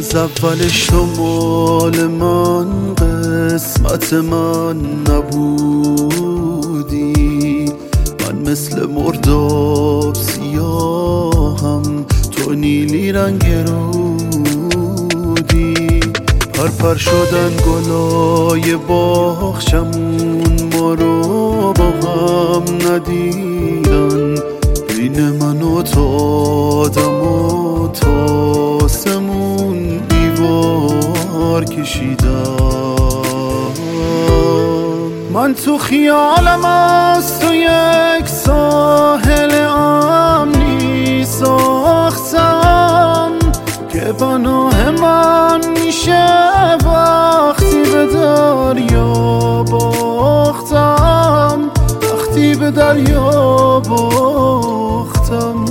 از اولش تو مال من، قسمت من نبودی. من مثل مرداب سیاهم، تو نیلی رنگ رودی. پرپر شدن گلای باغچمون، ما رو با هم ندیدن. بین من و تو آدم و تاسمون دیوار کشیدن. من تو خیالم از تو یک ساحل امنی ساختم که پناه من میشه وقتی به دریا باختم، وقتی به دریا باختم.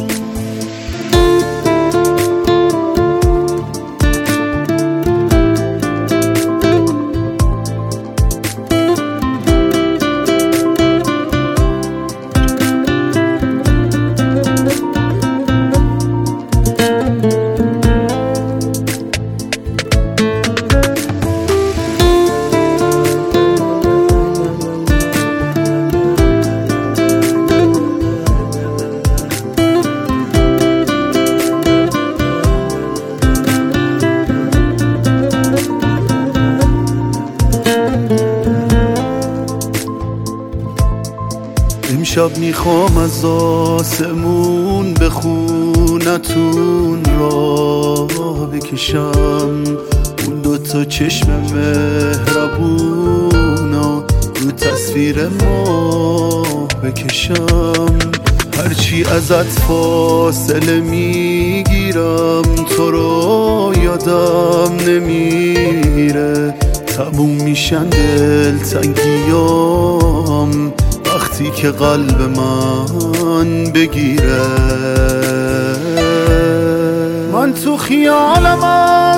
امشب میخوام از آسمون به خونتون را بکشم، اون دوتا چشم مهربونا رو تصویر ما بکشم. هرچی ازت فاصله میگیرم، تو رو یادم نمیره. تموم میشن دلتنگیام وقتی که قلب من بگیره. من تو خیالم